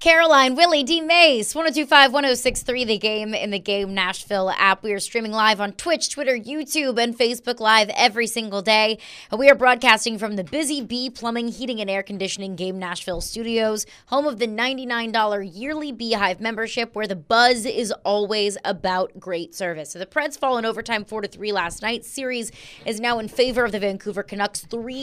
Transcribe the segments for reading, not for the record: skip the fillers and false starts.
Caroline, Willie, D. Mace, 1025, 1063, The Game in the Game Nashville app. We are streaming live on Twitch, Twitter, YouTube, and Facebook Live every single day. And we are broadcasting from the Busy Bee Plumbing, Heating, and Air Conditioning Game Nashville studios, home of the $99 yearly Beehive membership, where the buzz is always about great service. So the Preds fall in overtime 4-3 last night. Series is now in favor of the Vancouver Canucks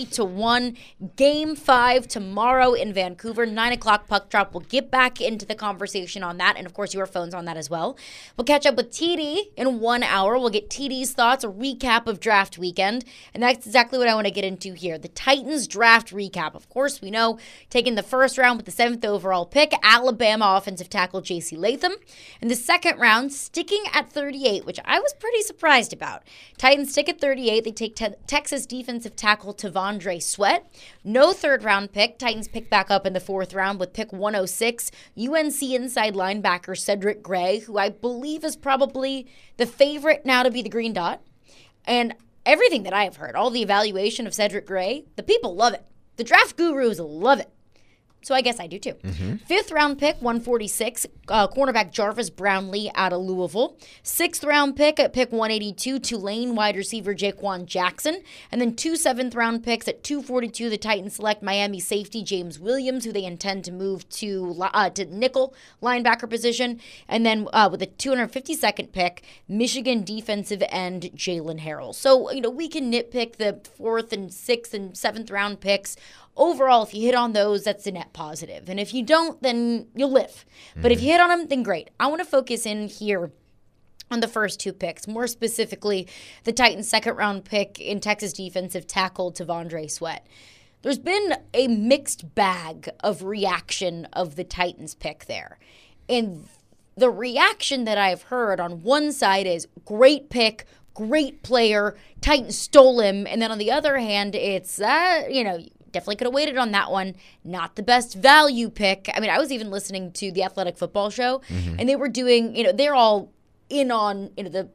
3-1. Game 5 tomorrow in Vancouver, 9 o'clock puck drop. We'll get back into the conversation on that, and of course your phone's on that as well. We'll catch up with TD in 1 hour. We'll get TD's thoughts, a recap of draft weekend, and that's exactly what I want to get into here. The Titans draft recap. Of course, we know, taking the first round with the 7th overall pick, Alabama offensive tackle J.C. Latham. In the second round, sticking at 38, which I was pretty surprised about. Titans stick at 38. They take Texas defensive tackle T'Vondre Sweat. No third round pick. Titans pick back up in the 4th round with pick 106. UNC inside linebacker Cedric Gray, who I believe is probably the favorite now to be the green dot. And everything that I have heard, all the evaluation of Cedric Gray, the people love it. The draft gurus love it. So I guess I do too. 5th round pick, 146, cornerback Jarvis Brownlee out of Louisville. 6th round pick at pick 182, Tulane wide receiver Jaquan Jackson. And then 2 7th round picks at 242, the Titans select Miami safety James Williams, who they intend to move to nickel linebacker position. And then with a 252nd pick, Michigan defensive end Jalen Harrell. So, we can nitpick the 4th and 6th and 7th round picks. Overall, if you hit on those, that's a net positive. And if you don't, then you'll live. But if you hit on them, then great. I want to focus in here on the first 2 picks, more specifically the Titans' 2nd round pick in Texas defensive tackle T'Vondre Sweat. There's been a mixed bag of reaction of the Titans pick there. And the reaction that I've heard on one side is great pick, great player, Titans stole him. And then on the other hand, it's, definitely could have waited on that one. Not the best value pick. I mean, I was even listening to the Athletic Football Show, and they were doing, they're all in on,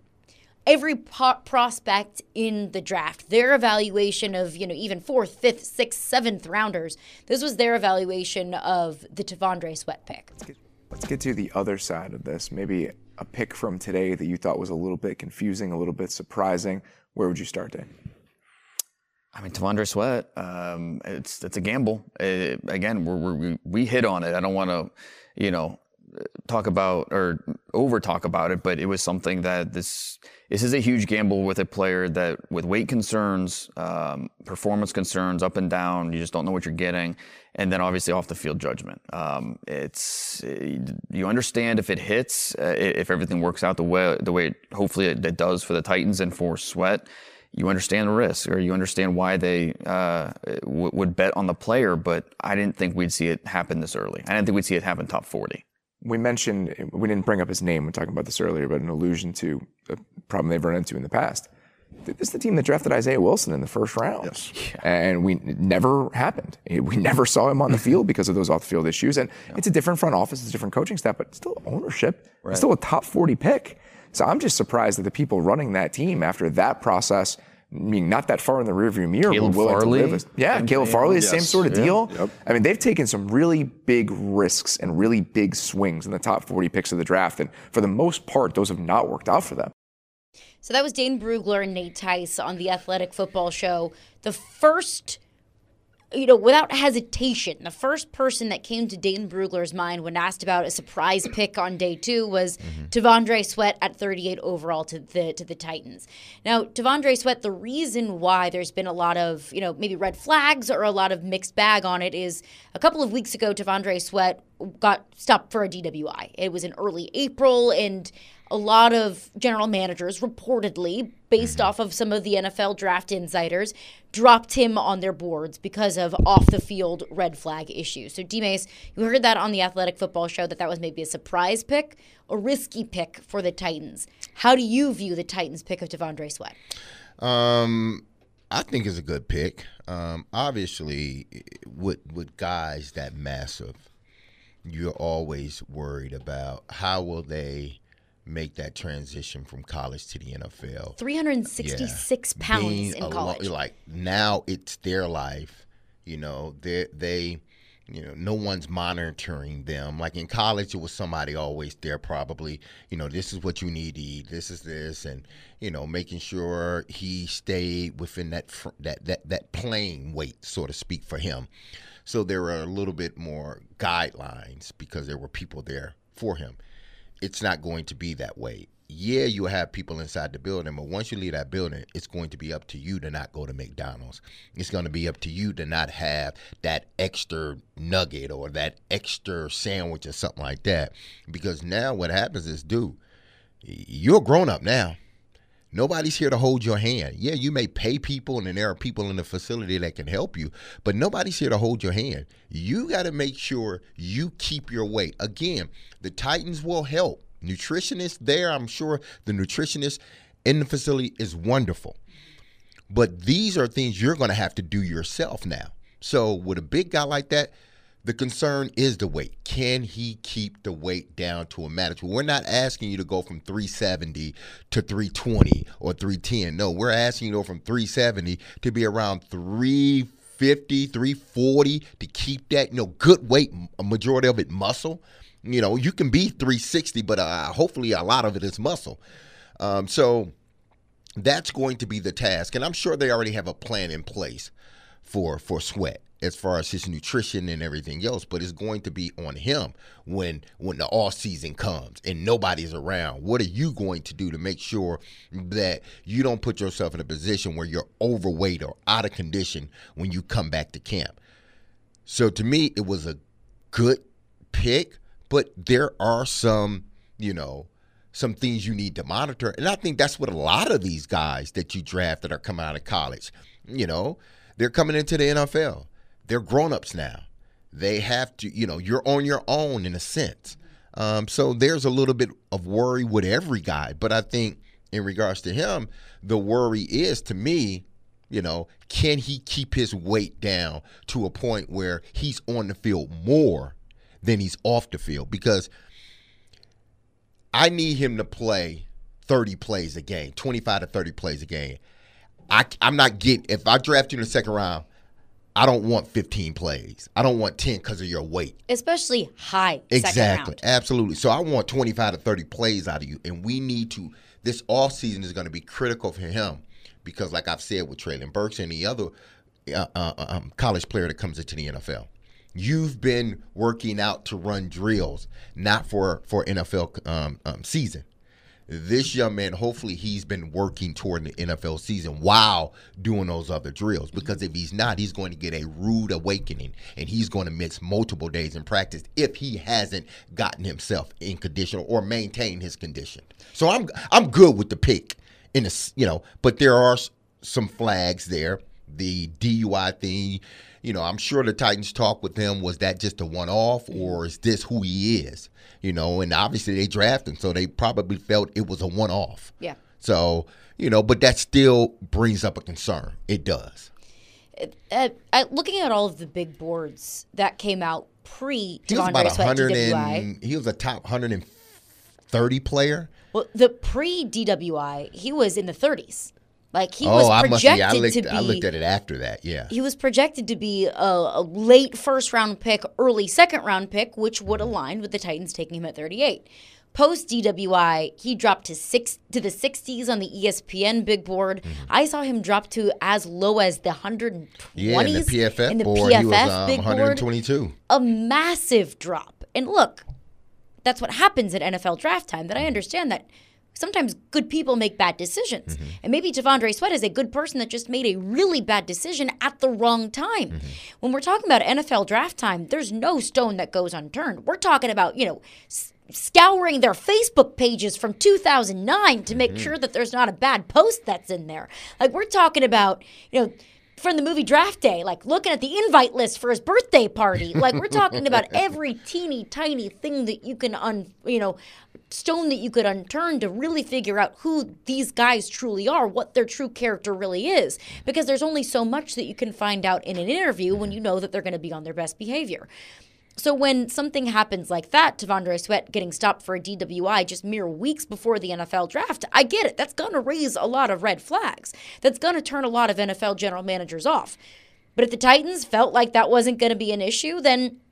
every prospect in the draft. Their evaluation of, even 4th, 5th, 6th, 7th rounders. This was their evaluation of the T'Vondre Sweat pick. Let's get to the other side of this. Maybe a pick from today that you thought was a little bit confusing, a little bit surprising. Where would you start, Dave? I mean, T'Vondre Sweat, it's a gamble. Again, we hit on it. I don't want to, talk about or over talk about it, but it was something that this is a huge gamble with a player that with weight concerns, performance concerns, up and down, you just don't know what you're getting. And then obviously off the field judgment. You understand if it hits, if everything works out the way hopefully it does for the Titans and for Sweat. You understand the risk, or you understand why they would bet on the player, but I didn't think we'd see it happen this early. I didn't think we'd see it happen top 40. We didn't bring up his name when talking about this earlier, but an allusion to a problem they've run into in the past. This is the team that drafted Isaiah Wilson in the 1st round. Yes. Yeah. And it never happened. We never saw him on the field because of those off-the-field issues. And it's a different front office, it's a different coaching staff, but still ownership. Right. It's still a top 40 pick. So I'm just surprised that the people running that team after that process, not that far in the rearview mirror, Caleb Farley. Caleb Farley, the same sort of deal. Yep. I mean, they've taken some really big risks and really big swings in the top 40 picks of the draft. And for the most part, those have not worked out for them. So that was Dane Brugler and Nate Tice on the Athletic Football Show. The first, without hesitation, the first person that came to Dane Brugler's mind when asked about a surprise pick on day 2 was T'Vondre Sweat at 38 overall to the Titans. Now, T'Vondre Sweat, the reason why there's been a lot of, maybe red flags or a lot of mixed bag on it is a couple of weeks ago, T'Vondre Sweat got stopped for a DWI. It was in early April, and a lot of general managers reportedly, based off of some of the NFL draft insiders, dropped him on their boards because of off-the-field red flag issues. So, D-Mace, you heard that on the Athletic Football Show, that was maybe a surprise pick, a risky pick for the Titans. How do you view the Titans' pick of T'Vondre Sweat? I think it's a good pick. Obviously, with guys that massive, you're always worried about how will they make that transition from college to the NFL. 366 pounds in college. Like now it's their life. They no one's monitoring them. Like in college, it was somebody always there probably, this is what you need to eat, this is this, and, making sure he stayed within that playing weight, so to speak, for him. So there were a little bit more guidelines because there were people there for him. It's not going to be that way. Yeah, you have people inside the building, but once you leave that building, it's going to be up to you to not go to McDonald's. It's going to be up to you to not have that extra nugget or that extra sandwich or something like that. Because now what happens is, dude, you're a grown-up now. Nobody's here to hold your hand. Yeah, you may pay people, and there are people in the facility that can help you, but nobody's here to hold your hand. You got to make sure you keep your weight. Again, the Titans will help. Nutritionist there, I'm sure the nutritionist in the facility is wonderful. But these are things you're going to have to do yourself now. So with a big guy like that, the concern is the weight. Can he keep the weight down to a manageable? We're not asking you to go from 370 to 320 or 310. No, we're asking you to go from 370 to be around 350, 340 to keep that, good weight, a majority of it muscle. You can be 360, but hopefully a lot of it is muscle. So that's going to be the task. And I'm sure they already have a plan in place for Sweat as far as his nutrition and everything else. But it's going to be on him when the off season comes and nobody's around. What are you going to do to make sure that you don't put yourself in a position where you're overweight or out of condition when you come back to camp? So to me, it was a good pick. But there are some things you need to monitor. And I think that's what a lot of these guys that you draft that are coming out of college, they're coming into the NFL. They're grown-ups now. They have to, you're on your own in a sense. So there's a little bit of worry with every guy. But I think in regards to him, the worry is, to me, can he keep his weight down to a point where he's on the field more than he's off the field? Because I need him to play 30 plays a game, 25 to 30 plays a game. I'm not getting – if I draft you in the second round, I don't want 15 plays. I don't want 10 because of your weight. Especially high exactly. second round. Absolutely. So I want 25 to 30 plays out of you, and we need to – this offseason is going to be critical for him because, like I've said with Treylon Burks and the other college player that comes into the NFL, you've been working out to run drills, not for NFL season. This young man, hopefully he's been working toward the NFL season while doing those other drills. Because if he's not, he's going to get a rude awakening, and he's going to miss multiple days in practice if he hasn't gotten himself in condition or maintained his condition. So I'm good with the pick, but there are some flags there. The DUI thing. I'm sure the Titans talk with him. Was that just a one-off, or is this who he is? And obviously they drafted him, so they probably felt it was a one-off. Yeah. So, but that still brings up a concern. It does. Looking at all of the big boards that came out pre-T'Vondre Sweat DWI. He was a top 130 player. Well, the pre-DWI, he was in the 30s. Like, he was projected to be. I looked at it after that, yeah. He was projected to be a late first-round pick, early second-round pick, which would align with the Titans taking him at 38. Post-DWI, he dropped to the 60s on the ESPN big board. Mm-hmm. I saw him drop to as low as the 120s. Yeah, in the PFF board, he was big 122. Board. A massive drop. And look, that's what happens at NFL draft time, that I understand that sometimes good people make bad decisions. Mm-hmm. And maybe T'Vondre Sweat is a good person that just made a really bad decision at the wrong time. Mm-hmm. When we're talking about NFL draft time, there's no stone that goes unturned. We're talking about, scouring their Facebook pages from 2009 to make sure that there's not a bad post that's in there. Like, we're talking about, from the movie Draft Day, like looking at the invite list for his birthday party. Like, we're talking about every teeny tiny thing that you can stone that you could unturn to really figure out who these guys truly are, what their true character really is. Because there's only so much that you can find out in an interview when you know that they're going to be on their best behavior. So when something happens like that, T'Vondre Sweat getting stopped for a DWI just mere weeks before the NFL draft, I get it. That's going to raise a lot of red flags. That's going to turn a lot of NFL general managers off. But if the Titans felt like that wasn't going to be an issue, then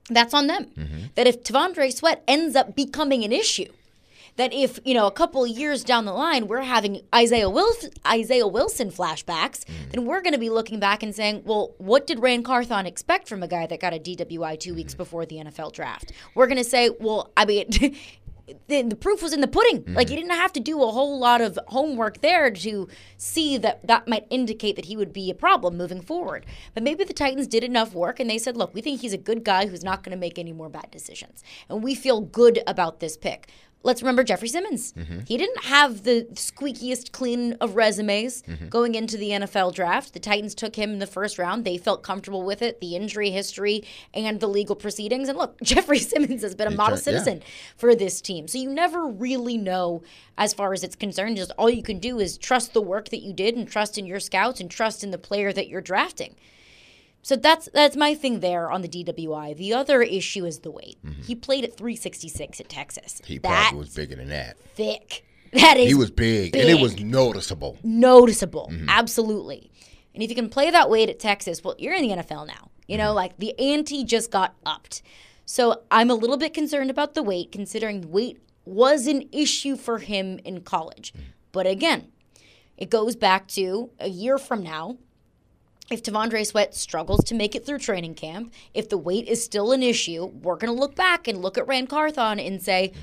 That's on them. That if T'Vondre Sweat ends up becoming an issue, that if, a couple of years down the line we're having Isaiah Wilson flashbacks, then we're going to be looking back and saying, well, what did Rand Carthon expect from a guy that got a DWI 2 weeks before the NFL draft? We're going to say, well, I mean, the proof was in the pudding. Like, you didn't have to do a whole lot of homework there to see that might indicate that he would be a problem moving forward. But maybe the Titans did enough work and they said, look, we think he's a good guy who's not going to make any more bad decisions. And we feel good about this pick. Let's remember Jeffrey Simmons. He didn't have the squeakiest clean of resumes going into the NFL draft. The Titans took him in the first round. They felt comfortable with it, the injury history and the legal proceedings. And look, Jeffrey Simmons has been a model citizen for this team. So you never really know as far as it's concerned. Just all you can do is trust the work that you did and trust in your scouts and trust in the player that you're drafting. So that's my thing there on the DWI. The other issue is the weight. He played at 366 at Texas. He probably was bigger than that. Thick. That is He was big, and it was noticeable. Noticeable, absolutely. And if you can play that weight at Texas, well, you're in the NFL now. Like the ante just got upped. So I'm a little bit concerned about the weight, considering weight was an issue for him in college. But again, it goes back to a year from now. If T'Vondre Sweat struggles to make it through training camp, if the weight is still an issue, we're going to look back and look at Rand Carthon and say,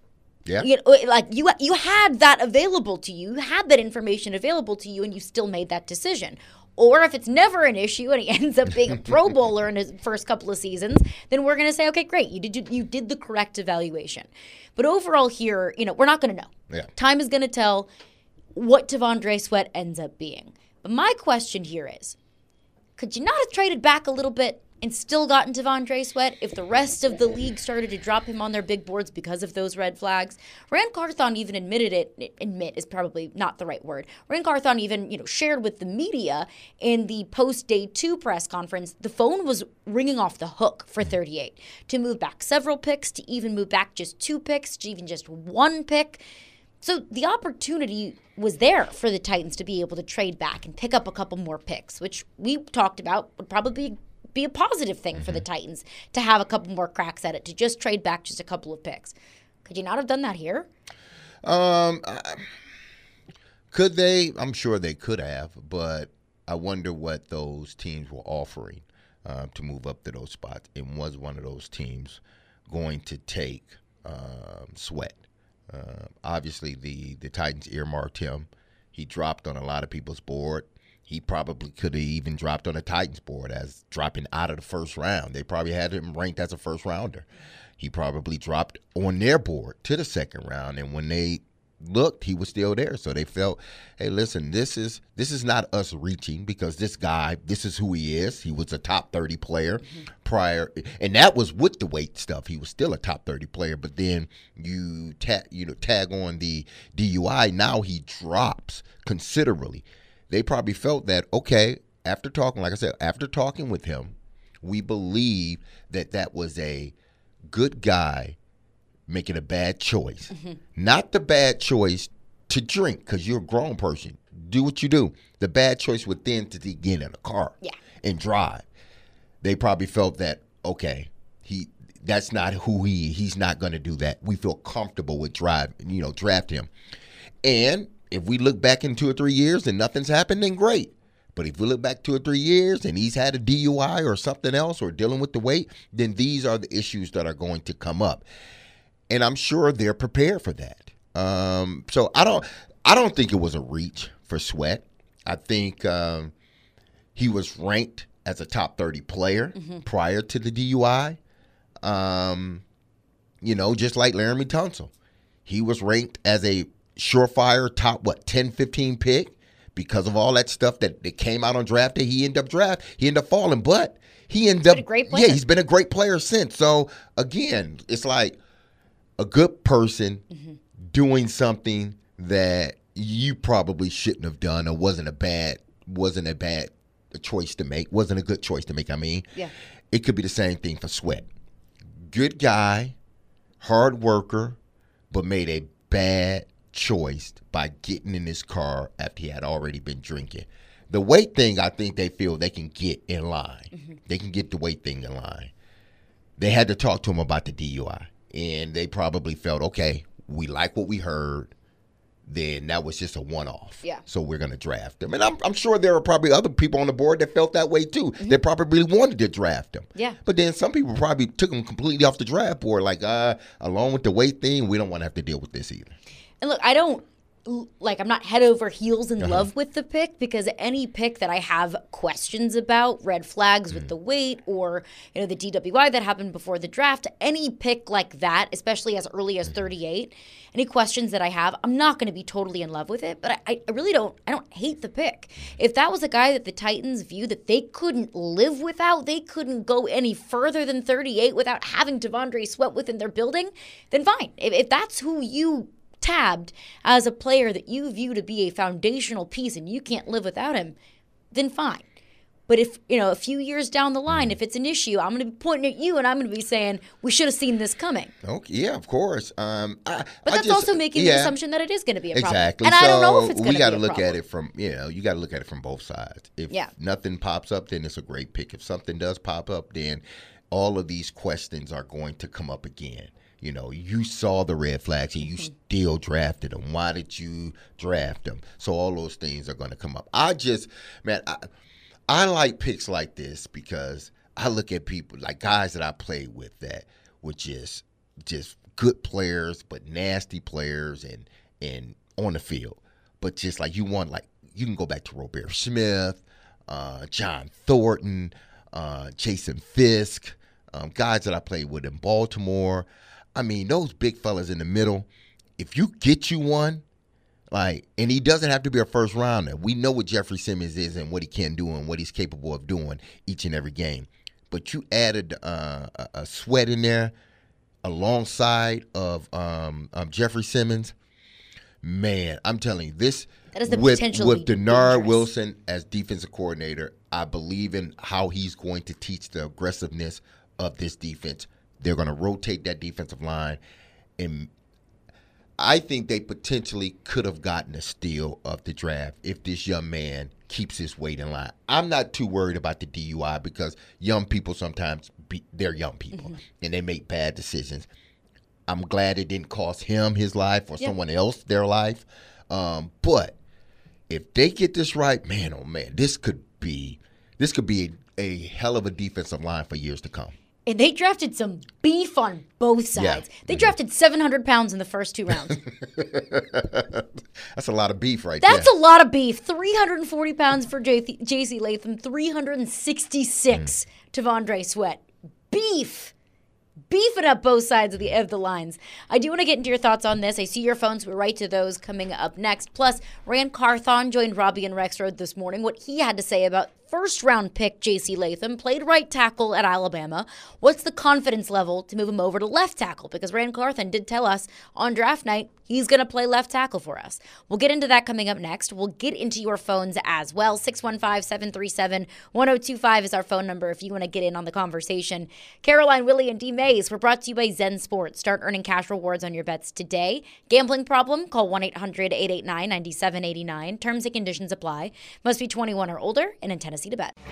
like you had that available to you, you had that information available to you, and you still made that decision. Or if it's never an issue and he ends up being a Pro Bowler in his first couple of seasons, then we're going to say, okay, great, you did the correct evaluation. But overall here, we're not going to know. Yeah. Time is going to tell what T'Vondre Sweat ends up being. But my question here is, could you not have traded back a little bit and still gotten T'Vondre Sweat if the rest of the league started to drop him on their big boards because of those red flags? Rand Carthon even admitted it. Admit is probably not the right word. Rand Carthon even, shared with the media in the post-day 2 press conference, the phone was ringing off the hook for 38 to move back several picks, to even move back just 2 picks, to even just 1 pick. So the opportunity was there for the Titans to be able to trade back and pick up a couple more picks, which we talked about would probably be a positive thing for the Titans to have a couple more cracks at it, to just trade back just a couple of picks. Could you not have done that here? Could they? I'm sure they could have, but I wonder what those teams were offering to move up to those spots. And was one of those teams going to take Sweat? Obviously, the Titans earmarked him. He dropped on a lot of people's board. He probably could have even dropped on the Titans board as dropping out of the first round. They probably had him ranked as a first rounder. He probably dropped on their board to the second round, and when they looked, he was still there. So they felt, hey, listen, this is not us reaching, because this guy, this is who he is. He was a top 30 player prior, and that was with the weight stuff. He was still a top 30 player, but then you tag on the DUI. Now he drops considerably. They probably felt that, okay, after talking with him, we believe that was a good guy making a bad choice. Not the bad choice to drink, because you're a grown person. Do what you do. The bad choice would then to get in a car and drive. They probably felt that, okay, that's not who he's not going to do that. We feel comfortable with draft him. And if we look back in 2 or 3 years and nothing's happened, then great. But if we look back 2 or 3 years and he's had a DUI or something else, or dealing with the weight, then these are the issues that are going to come up. And I'm sure they're prepared for that. So I don't think it was a reach for Sweat. I think he was ranked as a top 30 player prior to the DUI. Just like Laramie Tunsil. He was ranked as a surefire top, 10, 15 pick, because of all that stuff that came out on draft day. He ended up falling, but he's been a great player. Yeah, he's been a great player since. So again, it's like a good person doing something that you probably shouldn't have done, or wasn't a bad choice to make. Wasn't a good choice to make. I mean, it could be the same thing for Sweat. Good guy, hard worker, but made a bad choice by getting in his car after he had already been drinking. The weight thing, I think they feel they can get in line. They can get the weight thing in line. they had to talk to him about the DUI. And they probably felt, okay, we like what we heard. Then that was just a one-off. Yeah. So we're going to draft him. And I'm sure there are probably other people on the board that felt that way too. They probably wanted to draft him. Yeah. But then some people probably took him completely off the draft board, like, along with the weight thing, we don't want to have to deal with this either. And look, I'm not head over heels in love with the pick, because any pick that I have questions about, red flags with the weight, or the DWI that happened before the draft, any pick like that, especially as early as 38, any questions that I have, I'm not going to be totally in love with it. But I really don't hate the pick. If that was a guy that the Titans view that they couldn't live without, they couldn't go any further than 38 without having T'Vondre Sweat within their building, then fine. If that's who you tabbed as a player that you view to be a foundational piece and you can't live without him, then fine. But if, a few years down the line, if it's an issue, I'm going to be pointing at you and I'm going to be saying, we should have seen this coming. Okay, yeah, of course. But that's also making the assumption that it is going to be a problem. Exactly. And so I don't know if it's going to be a problem. We got to look at it from, you got to look at it from both sides. If nothing pops up, then it's a great pick. If something does pop up, then all of these questions are going to come up again. You saw the red flags and you still drafted them. Why did you draft them? So all those things are going to come up. I like picks like this because I look at people like guys that I played with that were just good players, but nasty players and on the field. But just like you can go back to Robert Smith, John Thornton, Jason Fisk, guys that I played with in Baltimore. I mean, those big fellas in the middle, if you get you one, and he doesn't have to be a first rounder. We know what Jeffrey Simmons is and what he can do and what he's capable of doing each and every game. But you added a Sweat in there alongside of Jeffrey Simmons. Man, I'm telling you, this that is the with potentially Denard dangerous. Wilson as defensive coordinator, I believe in how he's going to teach the aggressiveness of this defense. They're going to rotate that defensive line, and I think they potentially could have gotten a steal of the draft if this young man keeps his weight in line. I'm not too worried about the DUI because young people sometimes they're young people and they make bad decisions. I'm glad it didn't cost him his life or someone else their life. But if they get this right, man, oh man, this could be a hell of a defensive line for years to come. And they drafted some beef on both sides. Yeah. They drafted 700 pounds in the first 2 rounds. That's a lot of beef right there. That's a lot of beef. 340 pounds for J.C. Latham, 366 T'Vondre Sweat. Beef. Beefing up both sides of the lines. I do want to get into your thoughts on this. I see your phones. We're right to those coming up next. Plus, Rand Carthon joined Robbie and Rexroad this morning. What he had to say about first-round pick J.C. Latham, played right tackle at Alabama. What's the confidence level to move him over to left tackle? Because Rand Carthon did tell us on draft night he's going to play left tackle for us. We'll get into that coming up next. We'll get into your phones as well. 615-737-1025 is our phone number if you want to get in on the conversation. Caroline, Willie, and D. Mays, we're brought to you by Zen Sports. Start earning cash rewards on your bets today. Gambling problem? Call 1-800-889-9789. Terms and conditions apply. Must be 21 or older and in Tennessee to bet.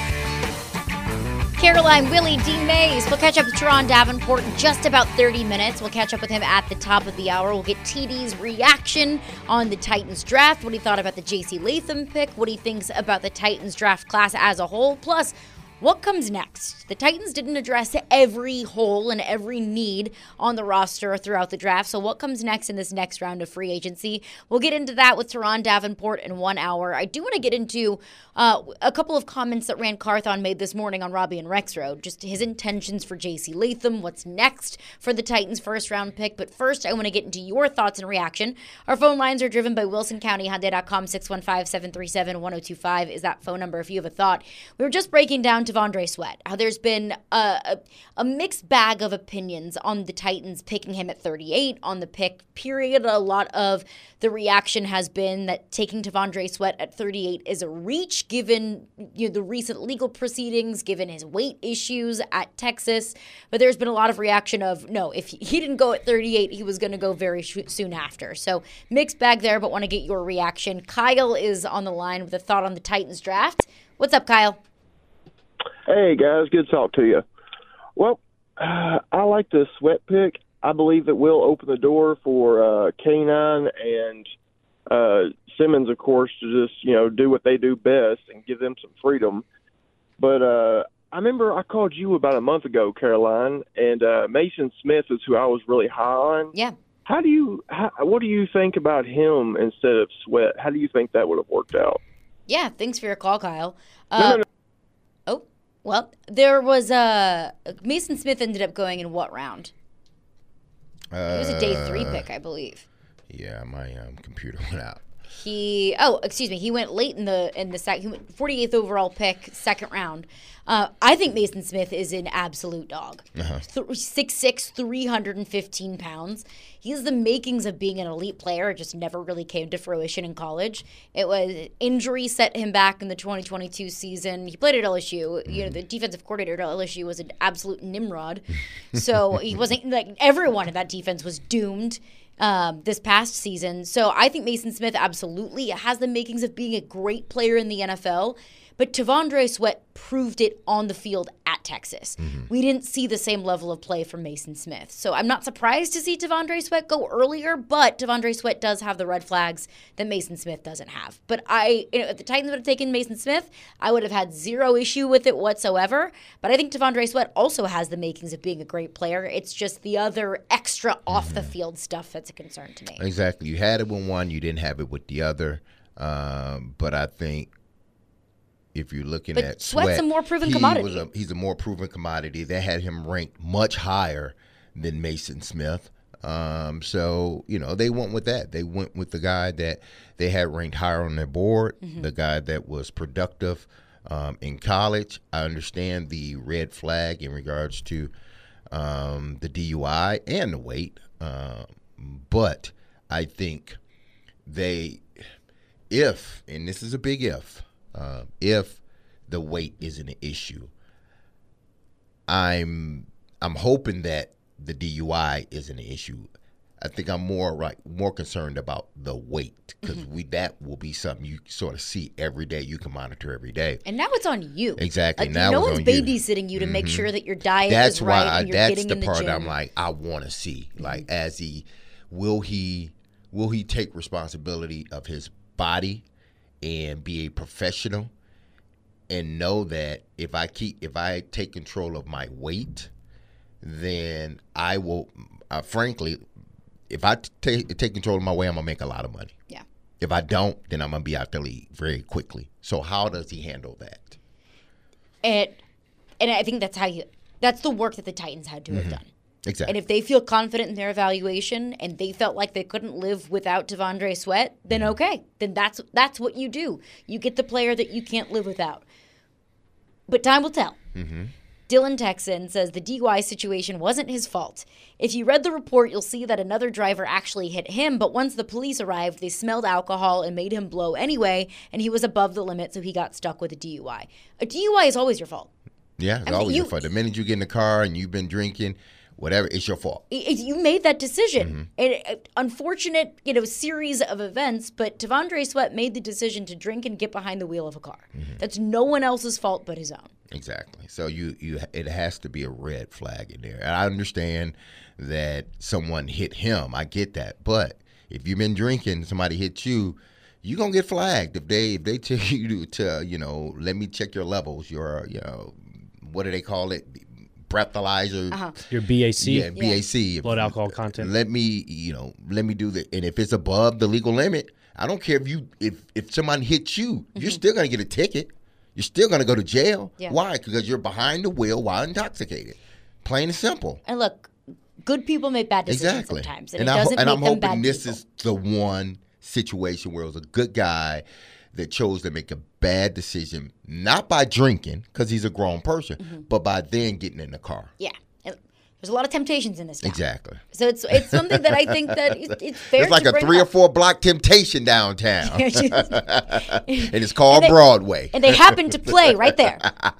Caroline, Willie, D. Mays. We'll catch up with Teron Davenport in just about 30 minutes. We'll catch up with him at the top of the hour. We'll get TD's reaction on the Titans draft, what he thought about the J.C. Latham pick, what he thinks about the Titans draft class as a whole, plus what comes next? The Titans didn't address every hole and every need on the roster throughout the draft, so what comes next in this next round of free agency? We'll get into that with Teron Davenport in 1 hour. I do want to get into a couple of comments that Rand Carthon made this morning on Robbie and Rexroad, just his intentions for J.C. Latham, what's next for the Titans' first-round pick. But first, I want to get into your thoughts and reaction. Our phone lines are driven by WilsonCountyHyundai.com. 615-737-1025 is that phone number if you have a thought. We were just breaking down T'Vondre Sweat, how there's been a mixed bag of opinions on the Titans picking him at 38, on the pick period. A lot of the reaction has been that taking T'Vondre Sweat at 38 is a reach, given the recent legal proceedings, given his weight issues at Texas. But there's been a lot of reaction of, no, if he didn't go at 38, he was going to go very soon after. So mixed bag there, but want to get your reaction. Kyle is on the line with a thought on the Titans draft. What's up, Kyle? Hey, guys. Good to talk to you. Well, I like the Sweat pick. I believe it will open the door for K9 and Simmons, of course, to just, do what they do best and give them some freedom. But I remember I called you about a month ago, Caroline, and Mason Smith is who I was really high on. Yeah. What do you think about him instead of Sweat? How do you think that would have worked out? Yeah, thanks for your call, Kyle. No. Oh, well, there was Mason Smith ended up going in what round? It was a day 3 pick, I believe. Yeah, my computer went out. He went late in the second. He went 48th overall pick, second round. I think Mason Smith is an absolute dog. 6'6", 315 pounds. He has the makings of being an elite player. It just never really came to fruition in college. It was injury set him back in the 2022 season. He played at LSU. The defensive coordinator at LSU was an absolute nimrod. So he wasn't like everyone in that defense was doomed. This past season. So I think Mason Smith absolutely has the makings of being a great player in the NFL, but T'Vondre Sweat proved it on the field at Texas. We didn't see the same level of play from Mason Smith. So I'm not surprised to see T'Vondre Sweat go earlier, but T'Vondre Sweat does have the red flags that Mason Smith doesn't have. But if the Titans would have taken Mason Smith, I would have had zero issue with it whatsoever. But I think T'Vondre Sweat also has the makings of being a great player. It's just the other extra off the field stuff that's a concern to me. Exactly. You had it with one, you didn't have it with the other. But I think if you're looking at Sweat's a more proven commodity. He's a more proven commodity. They had him ranked much higher than Mason Smith. So, they went with that. They went with the guy that they had ranked higher on their board, the guy that was productive in college. I understand the red flag in regards to the DUI and the weight. But I think if, and this is a big if the weight isn't an issue, I'm hoping that the DUI isn't an issue. I think I'm more concerned about the weight because that will be something you sort of see every day. You can monitor every day. And now it's on you. Exactly. Like, now no it's one's on babysitting you to make sure that your diet is right and you're getting in the gym. That's the part I'm like, I want to see. Like, will he take responsibility of his body and be a professional and know that if I take control of my weight, then I will, frankly, if I take control of my weight, I'm going to make a lot of money. Yeah. If I don't, then I'm going to be out the league very quickly. So how does he handle that? And I think that's the work that the Titans had to have done. Exactly. And if they feel confident in their evaluation and they felt like they couldn't live without T'Vondre Sweat, then okay. Then that's what you do. You get the player that you can't live without. But time will tell. Dylan Texan says the DUI situation wasn't his fault. If you read the report, you'll see that another driver actually hit him, but once the police arrived, they smelled alcohol and made him blow anyway, and he was above the limit, so he got stuck with a DUI. A DUI is always your fault. Yeah, it's always your fault. The minute you get in the car and you've been drinking, whatever, it's your fault. You made that decision. Unfortunate, series of events, but T'Vondre Sweat made the decision to drink and get behind the wheel of a car. That's no one else's fault but his own. Exactly. So it has to be a red flag in there. And I understand that someone hit him. I get that. But if you've been drinking, somebody hit you, you're going to get flagged. If they tell you to, let me check your levels, your, what do they call it? Breathalyzer. Your BAC. Yeah, BAC. Blood alcohol content. Let me do that. And if it's above the legal limit, I don't care if somebody hits you, you're still going to get a ticket. You're still going to go to jail. Yeah. Why? Because you're behind the wheel while intoxicated. Plain and simple. And look, good people make bad decisions sometimes. And it doesn't make I'm them bad hoping this people. is the one situation where it was a good guy that chose to make a bad decision, not by drinking, because he's a grown person, but by then getting in the car. Yeah. There's a lot of temptations in this town. Exactly. So it's something that I think that it's fair It's like to a bring 3 or up. 4 block temptation downtown. And it's called Broadway. And they happen to play right there.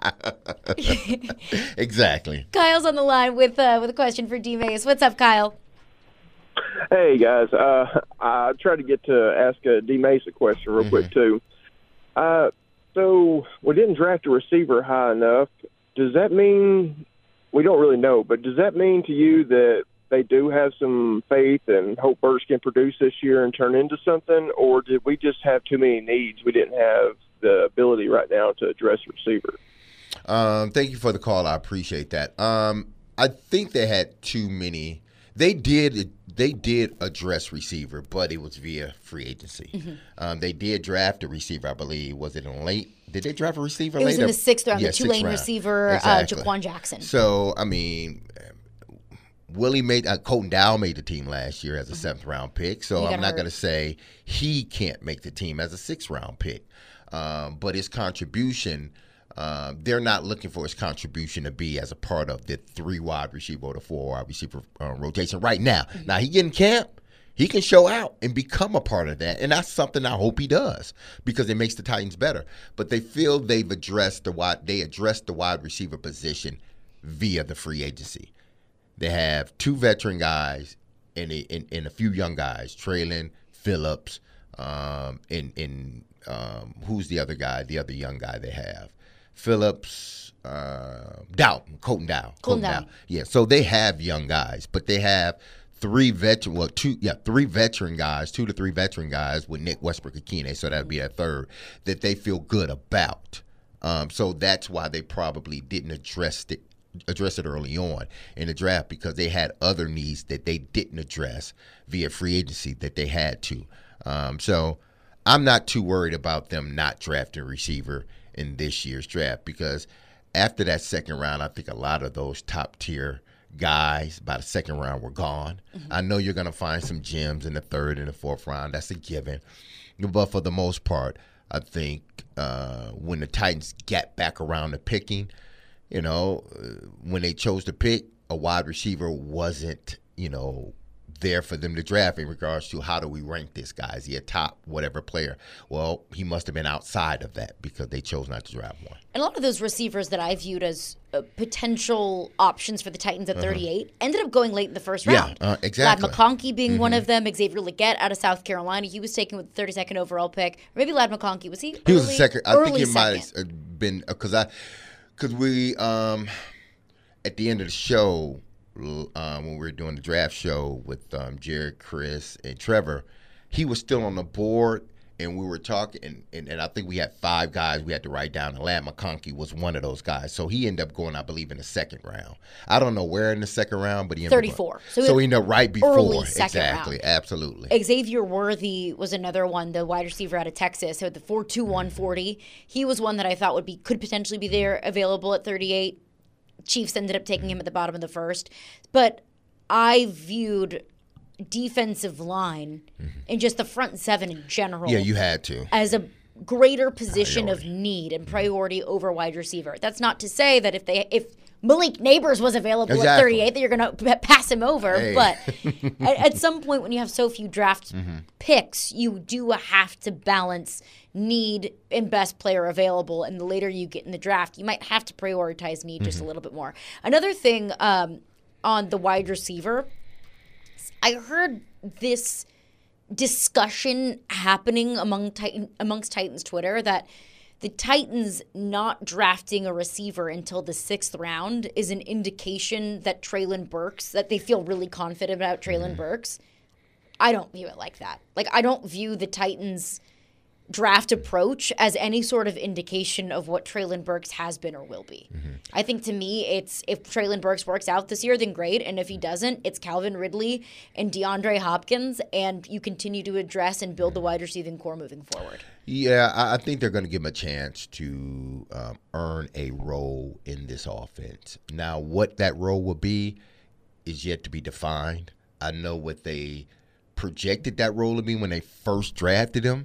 Exactly. Kyle's on the line with a question for D. Mays. What's up, Kyle? Hey, guys. I tried to get to ask D. Mace a question real quick, too. So we didn't draft a receiver high enough. Does that mean we don't really know, but does that mean to you that they do have some faith and hope Burks can produce this year and turn into something, or did we just have too many needs? We didn't have the ability right now to address receiver. Thank you for the call. I appreciate that. I think they had too many. They did address receiver, but it was via free agency. Mm-hmm. They did draft a receiver, I believe. Was it in late? Did they draft a receiver later? It was in the 6th round, yeah, the Tulane receiver, exactly. Jaquan Jackson. So, I mean, Colton Dow made the team last year as a 7th-round pick. So I'm not going to say he can't make the team as a 6th-round pick. But his contribution, they're not looking for his contribution to be as a part of the 3 wide receiver or the 4 wide receiver rotation right now. Mm-hmm. Now, he get in camp. He can show out and become a part of that. And that's something I hope he does because it makes the Titans better. But they feel they've addressed the wide receiver position via the free agency. They have 2 veteran guys and a few young guys, Traylon, Phillips, and who's the other guy, the other young guy they have? Phillips, Colton Dow. Yeah, so they have young guys, but they have 2 to 3 veteran guys with Nick Westbrook-Ikhine, so that would be a 3rd, that they feel good about. So that's why they probably didn't address it early on in the draft because they had other needs that they didn't address via free agency that they had to. So I'm not too worried about them not drafting a receiver in this year's draft because after that 2nd round, I think a lot of those top-tier guys by the 2nd round were gone. Mm-hmm. I know you're going to find some gems in the 3rd and the 4th round. That's a given. But for the most part, I think when the Titans get back around to picking, when they chose to pick, a wide receiver wasn't, there for them to draft in regards to how do we rank this guy? Is he a top whatever player? Well, he must have been outside of that because they chose not to draft one. And a lot of those receivers that I viewed as potential options for the Titans at 38 ended up going late in the 1st round. Yeah, exactly. Ladd McConkey being one of them. Xavier Legette out of South Carolina. He was taken with the 32nd overall pick. Or maybe Ladd McConkey. Was he early? He was the 2nd. I think he second. might have been because we at the end of the show, when we were doing the draft show with Jared, Chris, and Trevor, he was still on the board, and we were talking, and I think we had 5 guys we had to write down, and Ladd McConkey was one of those guys. So he ended up going, I believe, in the 2nd round. I don't know where in the 2nd round, but he ended 34. Up going, so he ended up right before. Early 2nd exactly, round. Absolutely. Xavier Worthy was another one, the wide receiver out of Texas, so at the 4.2 140. He was one that I thought could potentially be there available at 38. Chiefs ended up taking him at the bottom of the 1st. But I viewed defensive line and just the front 7 in general. Yeah, you had to. As a greater position of need and priority over wide receiver. That's not to say that if Malik Neighbors was available at 38 that you're going to pass him over. Hey. But at some point when you have so few draft picks, you do have to balance need and best player available. And the later you get in the draft, you might have to prioritize need just a little bit more. Another thing on the wide receiver, I heard this discussion happening amongst Titans Twitter that the Titans not drafting a receiver until the 6th round is an indication that Treylon Burks, that they feel really confident about Treylon Burks. I don't view it like that. I don't view the Titans' draft approach as any sort of indication of what Treylon Burks has been or will be. I think to me, it's if Treylon Burks works out this year, then great. And if he doesn't, it's Calvin Ridley and DeAndre Hopkins, and you continue to address and build the wide receiving core moving forward. Yeah, I think they're going to give him a chance to earn a role in this offense. Now, what that role will be is yet to be defined. I know what they projected that role to be when they first drafted him,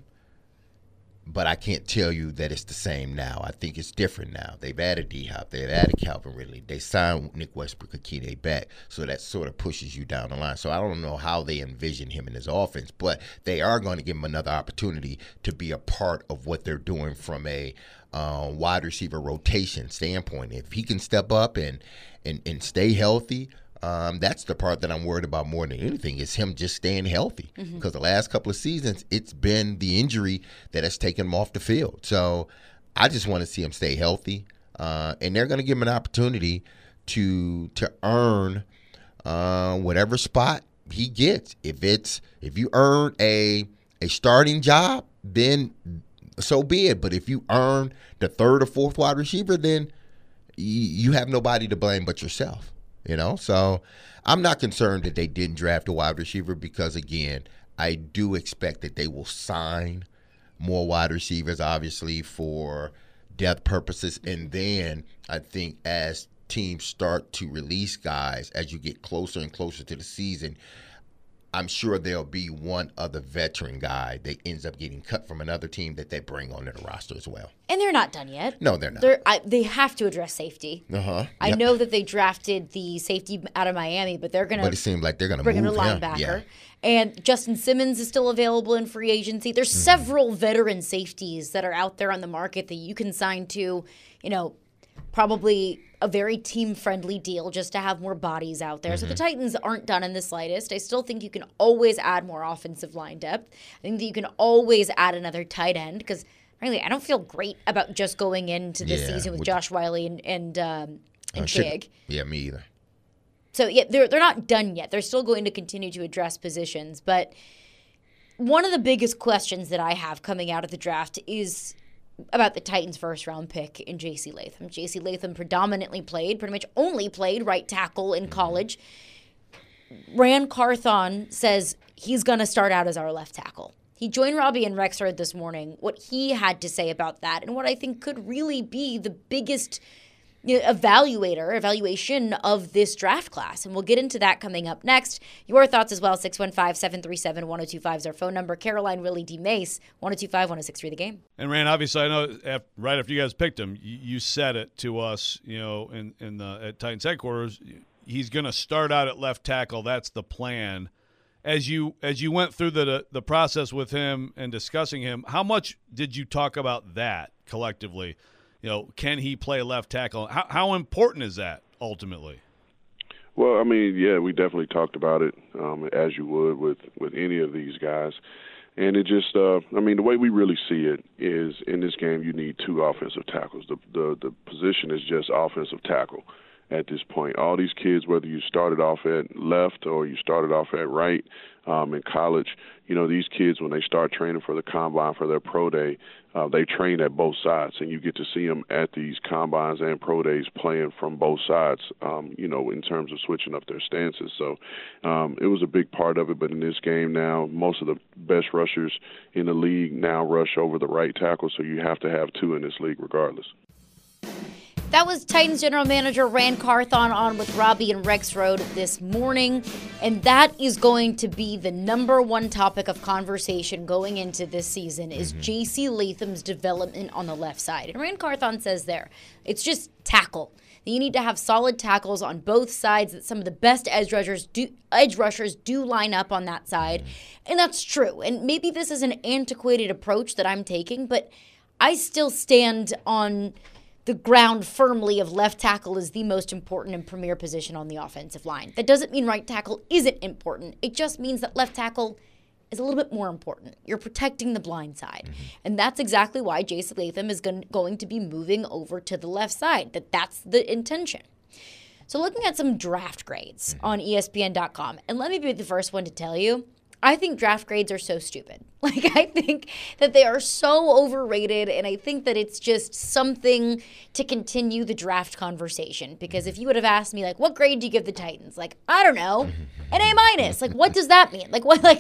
but I can't tell you that it's the same now. I think it's different now. They've added D-Hop. They've added Calvin Ridley. They signed Nick Westbrook-Ikhine back, so that sort of pushes you down the line. So I don't know how they envision him in his offense, but they are going to give him another opportunity to be a part of what they're doing from a wide receiver rotation standpoint. If he can step up and stay healthy, that's the part that I'm worried about more than anything is him just staying healthy. Because the last couple of seasons, it's been the injury that has taken him off the field. So I just want to see him stay healthy. And they're going to give him an opportunity to earn whatever spot he gets. If you earn a starting job, then so be it. But if you earn the third or fourth wide receiver, then you have nobody to blame but yourself. So I'm not concerned that they didn't draft a wide receiver because, again, I do expect that they will sign more wide receivers, obviously, for depth purposes. And then I think as teams start to release guys, as you get closer and closer to the season, I'm sure there'll be one other veteran guy that ends up getting cut from another team that they bring onto the roster as well. And they're not done yet. No, they're not. They have to address safety. I know that they drafted the safety out of Miami, but they're going to. But it seems like they're going to bring move in a linebacker. Yeah. And Justin Simmons is still available in free agency. There's several veteran safeties that are out there on the market that you can sign to, probably a very team-friendly deal just to have more bodies out there. So the Titans aren't done in the slightest. I still think you can always add more offensive line depth. I think that you can always add another tight end because, frankly, I don't feel great about just going into this season with Josh Wiley and Chig. Yeah, me either. So, yeah, they're not done yet. They're still going to continue to address positions. But one of the biggest questions that I have coming out of the draft is about the Titans' first-round pick in J.C. Latham. J.C. Latham predominantly pretty much only played right tackle in college. Ran Carthon says he's going to start out as our left tackle. He joined Robbie and Rexrode this morning, what he had to say about that, and what I think could really be the biggest evaluation of this draft class. And we'll get into that coming up next. Your thoughts as well, 615-737-1025 is our phone number. Caroline, Willie, D. Mace, 1025-1063 The Game. And Rand, obviously, I know right after you guys picked him, you said it to us, at Titans headquarters. He's going to start out at left tackle. That's the plan. As you went through the process with him and discussing him, how much did you talk about that collectively? Can he play left tackle? How important is that ultimately? Well, I mean, yeah, we definitely talked about it as you would with any of these guys. And it just, the way we really see it is in this game you need two offensive tackles. The position is just offensive tackle at this point. All these kids, whether you started off at left or you started off at right in college, these kids, when they start training for the combine, for their pro day, they train at both sides, and you get to see them at these combines and pro days playing from both sides, in terms of switching up their stances. So it was a big part of it, but in this game now, most of the best rushers in the league now rush over the right tackle, so you have to have two in this league regardless. That was Titans general manager Ran Carthon on with Robbie and Rexrode this morning, and that is going to be the number one topic of conversation going into this season is J.C. Latham's development on the left side. And Ran Carthon says there, it's just tackle. You need to have solid tackles on both sides, that some of the best edge rushers do line up on that side, and that's true. And maybe this is an antiquated approach that I'm taking, but I still stand on the ground firmly of left tackle is the most important and premier position on the offensive line. That doesn't mean right tackle isn't important. It just means that left tackle is a little bit more important. You're protecting the blind side. And that's exactly why J.C. Latham is going to be moving over to the left side. That's the intention. So looking at some draft grades on ESPN.com, and let me be the first one to tell you, I think draft grades are so stupid. I think that they are so overrated, and I think that it's just something to continue the draft conversation. Because if you would have asked me, what grade do you give the Titans? I don't know, an A-. What does that mean?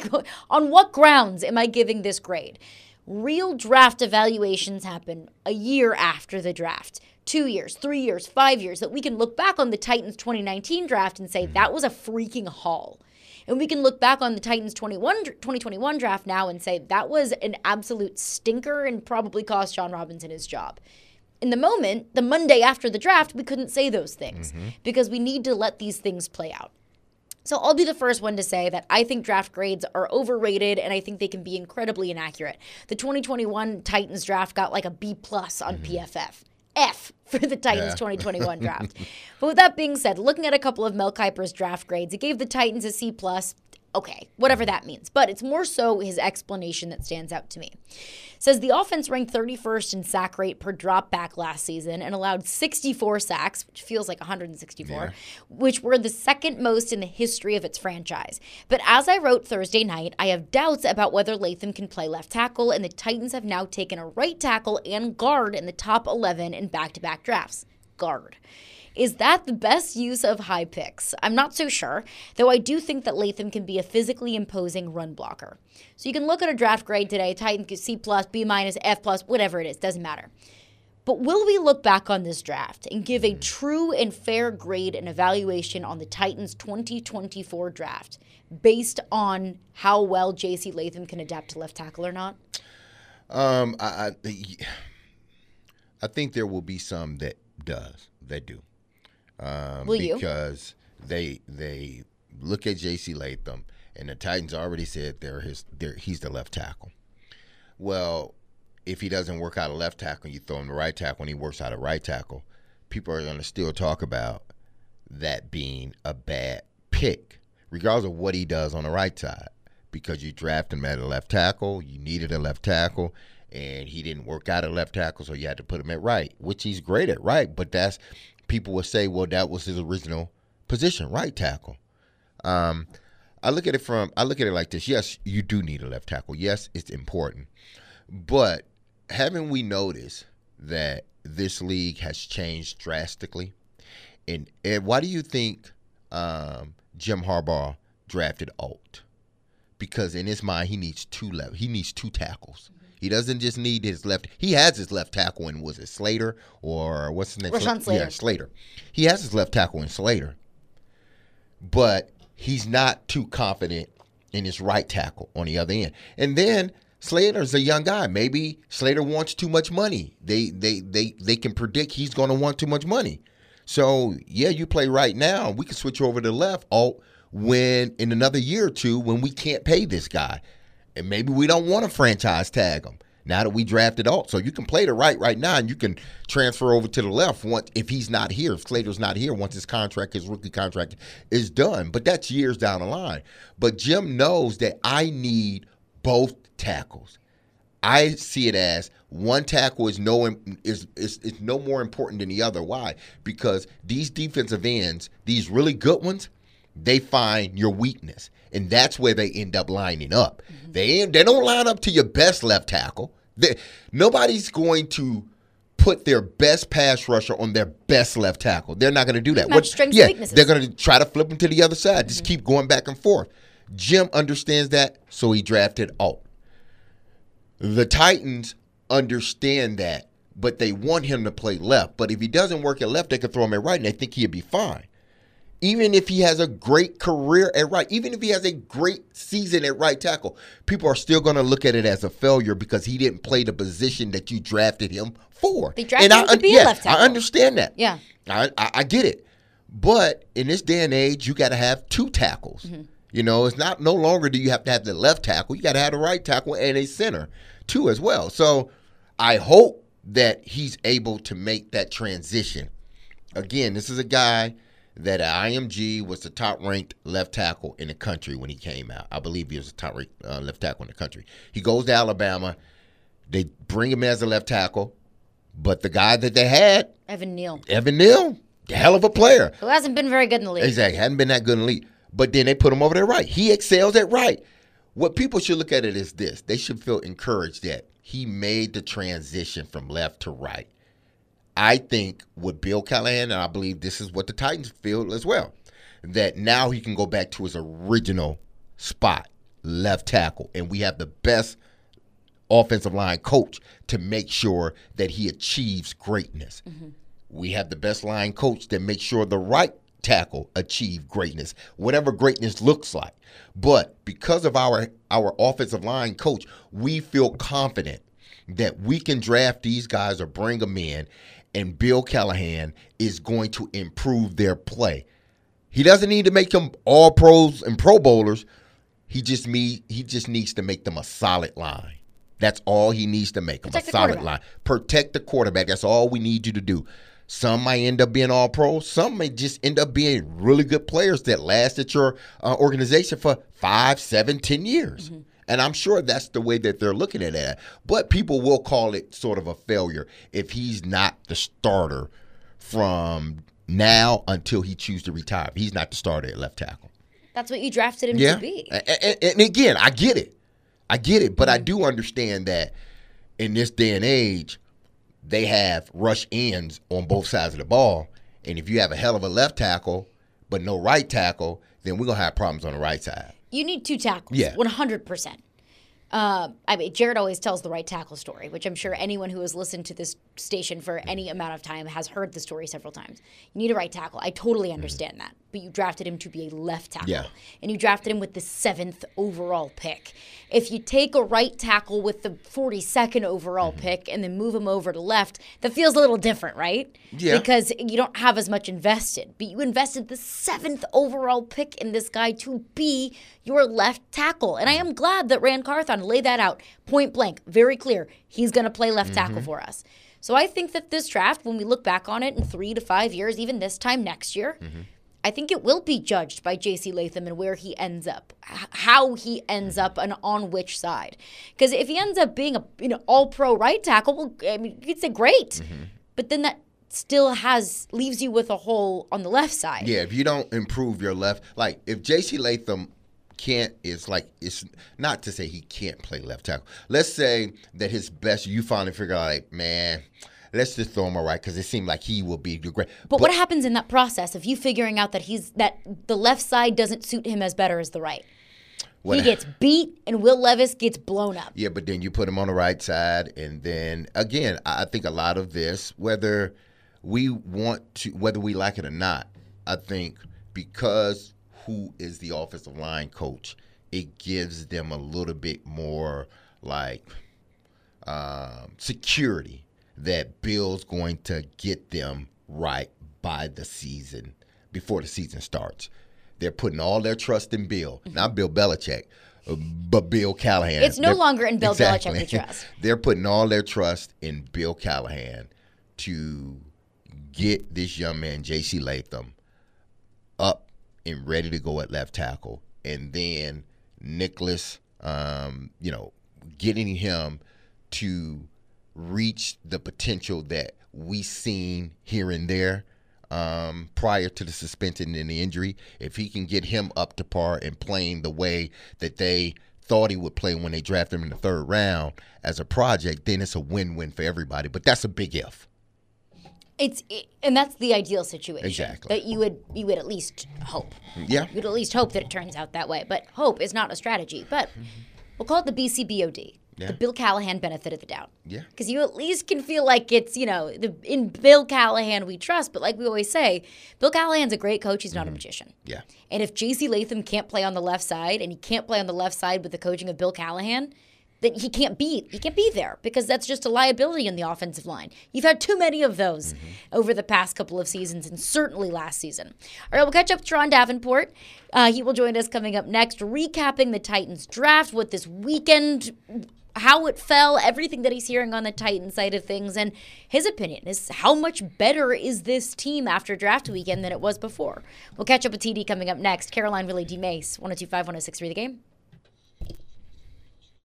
On what grounds am I giving this grade? Real draft evaluations happen a year after the draft. 2 years, 3 years, 5 years, that we can look back on the Titans 2019 draft and say that was a freaking haul. And we can look back on the Titans 2021 draft now and say that was an absolute stinker and probably cost John Robinson his job. In the moment, the Monday after the draft, we couldn't say those things because we need to let these things play out. So I'll be the first one to say that I think draft grades are overrated and I think they can be incredibly inaccurate. The 2021 Titans draft got a B+ on PFF. F for the Titans 2021 draft. But with that being said, looking at a couple of Mel Kiper's draft grades, it gave the Titans a C+, Okay, whatever that means. But it's more so his explanation that stands out to me. Says the offense ranked 31st in sack rate per drop back last season and allowed 64 sacks, which feels like 164, which were the second most in the history of its franchise. But as I wrote Thursday night, I have doubts about whether Latham can play left tackle, and the Titans have now taken a right tackle and guard in the top 11 in back-to-back drafts. Guard. Is that the best use of high picks? I'm not so sure, though I do think that Latham can be a physically imposing run blocker. So you can look at a draft grade today, Titans C+, B-, F+, whatever it is, doesn't matter. But will we look back on this draft and give a true and fair grade and evaluation on the Titans 2024 draft based on how well J.C. Latham can adapt to left tackle or not? I think there will be some that do. Will you? Because they look at J.C. Latham, and the Titans already said he's the left tackle. Well, if he doesn't work out a left tackle, you throw him the right tackle, and he works out a right tackle, people are going to still talk about that being a bad pick, regardless of what he does on the right side, because you drafted him at a left tackle, you needed a left tackle, and he didn't work out at left tackle, so you had to put him at right, which he's great at right, but people will say, well, that was his original position, right tackle. I look at it like this. Yes, you do need a left tackle. Yes, it's important. But haven't we noticed that this league has changed drastically? And why do you think Jim Harbaugh drafted Alt? Because in his mind, he needs two tackles. He doesn't just need his left. He has his left tackle in, was it Slater or what's his name? Rashawn Slater. Yeah, Slater. He has his left tackle in Slater. But he's not too confident in his right tackle on the other end. And then Slater's a young guy. Maybe Slater wants too much money. They can predict he's going to want too much money. So, yeah, you play right now. We can switch over to left Alt when in another year or two when we can't pay this guy. And maybe we don't want to franchise tag him now that we drafted Alt. So you can play the right now, and you can transfer over to the left if he's not here, if Slater's not here, once his rookie contract is done. But that's years down the line. But Jim knows that I need both tackles. I see it as one tackle is no more important than the other. Why? Because these defensive ends, these really good ones, they find your weakness. And that's where they end up lining up. Mm-hmm. They don't line up to your best left tackle. Nobody's going to put their best pass rusher on their best left tackle. They're not going to do that. Match strengths and weaknesses. They're going to try to flip them to the other side. Just keep going back and forth. Jim understands that, so he drafted Alt. The Titans understand that, but they want him to play left. But if he doesn't work at left, they can throw him at right, and they think he'll be fine. Even if he has a great career at right, even if he has a great season at right tackle, people are still going to look at it as a failure because he didn't play the position that you drafted him for. They drafted him to be a left tackle. I understand that. Yeah. I get it. But in this day and age, you got to have two tackles. Mm-hmm. You know, it's no longer do you have to have the left tackle. You got to have the right tackle and a center, too, as well. So I hope that he's able to make that transition. Again, this is a guy that at IMG was the top-ranked left tackle in the country when he came out. I believe he was the top-ranked left tackle in the country. He goes to Alabama. They bring him as a left tackle. But the guy that they had, Evan Neal, hell of a player. Who hasn't been very good in the league. Exactly, hadn't been that good in the league. But then they put him over there right. He excels at right. What people should look at it is this. They should feel encouraged that he made the transition from left to right. I think with Bill Callahan, and I believe this is what the Titans feel as well, that now he can go back to his original spot, left tackle, and we have the best offensive line coach to make sure that he achieves greatness. Mm-hmm. We have the best line coach that makes sure the right tackle achieve greatness, whatever greatness looks like. But because of our offensive line coach, we feel confident that we can draft these guys or bring them in, and Bill Callahan is going to improve their play. He doesn't need to make them all pros and pro bowlers. He just needs to make them a solid line. That's all he needs to make them, a solid line. Protect the quarterback. That's all we need you to do. Some might end up being all pro. Some may just end up being really good players that last at your organization for 5, 7, 10 years. Mm-hmm. And I'm sure that's the way that they're looking at it. But people will call it sort of a failure if he's not the starter from now until he chooses to retire. He's not the starter at left tackle. That's what you drafted him to be. And again, I get it. But I do understand that in this day and age, they have rush ends on both sides of the ball. And if you have a hell of a left tackle but no right tackle, then we're going to have problems on the right side. You need 2 tackles, yeah. 100%. Jared always tells the right tackle story, which I'm sure anyone who has listened to this station for any amount of time has heard the story several times. You need a right tackle. I totally understand that. But you drafted him to be a left tackle. Yeah. And you drafted him with the 7th overall pick. If you take a right tackle with the 42nd overall pick and then move him over to left, that feels a little different, right? Yeah. Because you don't have as much invested. But you invested the 7th overall pick in this guy to be your left tackle. And I am glad that Ran Carthon laid that out point blank, very clear. He's going to play left tackle for us. So I think that this draft, when we look back on it in 3 to 5 years, even this time next year, I think it will be judged by J.C. Latham and where he ends up, how he ends up, and on which side. Because if he ends up being an all-pro right tackle, well, I mean, you could say great, but then that still leaves you with a hole on the left side. Yeah, if you don't improve your left, like if J.C. Latham it's not to say he can't play left tackle. Let's say that his best, you finally figure out, like, man, let's just throw him a right because it seemed like he will be great. But what happens in that process of you figuring out that the left side doesn't suit him as better as the right? He gets beat and Will Levis gets blown up. Yeah, but then you put him on the right side, and then again, I think a lot of this, whether we like it or not, I think because who is the offensive line coach, it gives them a little bit more like security that Bill's going to get them right by the season, before the season starts. They're putting all their trust in Bill, not Bill Belichick, but Bill Callahan. It's no longer in Bill Belichick we trust. They're putting all their trust in Bill Callahan to get this young man, J.C. Latham, up and ready to go at left tackle. And then Nicholas, getting him to reach the potential that we seen here and there prior to the suspension and the injury. If he can get him up to par and playing the way that they thought he would play when they drafted him in the 3rd round as a project, then it's a win-win for everybody. But that's a big if. And that's the ideal situation. Exactly. That you would at least hope. Yeah. You'd at least hope that it turns out that way. But hope is not a strategy. But we'll call it the BCBOD. Yeah. The Bill Callahan benefit of the doubt. Yeah. Because you at least can feel like it's, in Bill Callahan we trust. But like we always say, Bill Callahan's a great coach. He's not a magician. Yeah. And if J.C. Latham can't play on the left side, and he can't play on the left side with the coaching of Bill Callahan, then he can't be there, because that's just a liability in the offensive line. You've had too many of those over the past couple of seasons, and certainly last season. All right, we'll catch up with Teron Davenport. He will join us coming up next, recapping the Titans draft, what this weekend, how it fell, everything that he's hearing on the Titans side of things, and his opinion is how much better is this team after draft weekend than it was before. We'll catch up with TD coming up next. Caroline Willie D. Mace, 102.5, 106.3 The Game.